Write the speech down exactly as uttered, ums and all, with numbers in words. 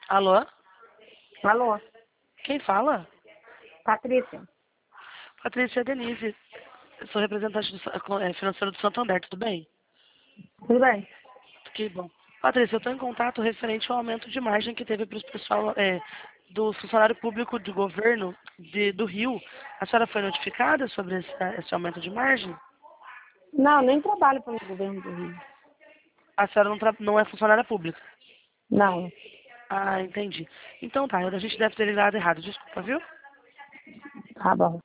Alô? Alô, Quem fala? Patrícia. Patrícia Denise. Eu sou representante do, Sa- é, financeiro do Santander, tudo bem? Tudo bem? Que bom. Patrícia, eu estou em contato referente ao aumento de margem que teve para o pessoal é, do funcionário público de governo de- do Rio. A senhora foi notificada sobre esse, esse aumento de margem? Não, nem trabalho pelo governo do Rio. A senhora não, tra- não é funcionária pública? Não. Ah, entendi. Então tá, a gente deve ter ligado errado, desculpa, viu? Tá bom.